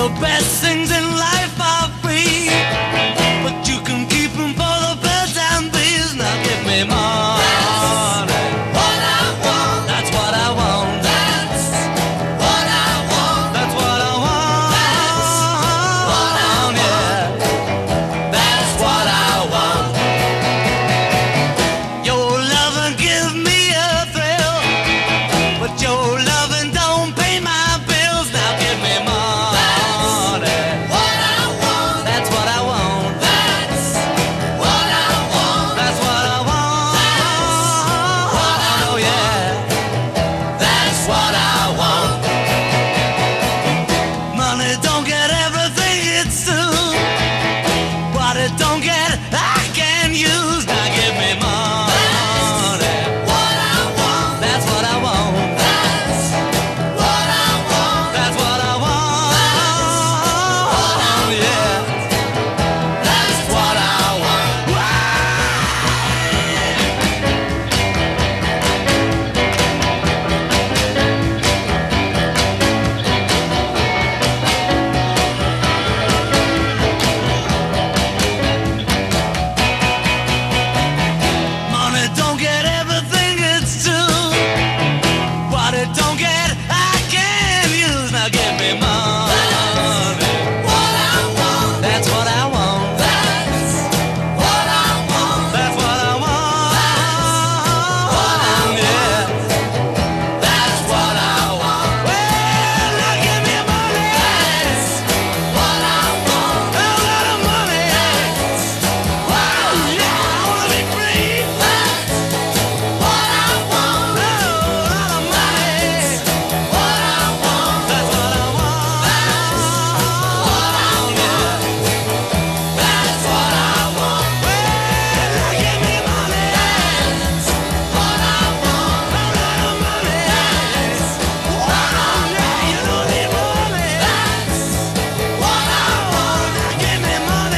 The best things in life are free, but you can keep them for the birds and bees. Now give me money. What I want. That's what I want. That's what I want. That's what I want. That's what I want. Yeah. That's what I want. Your loving give me a thrill, but your loving don't pay my bills. Now give me money. Money don't get everything, it's true.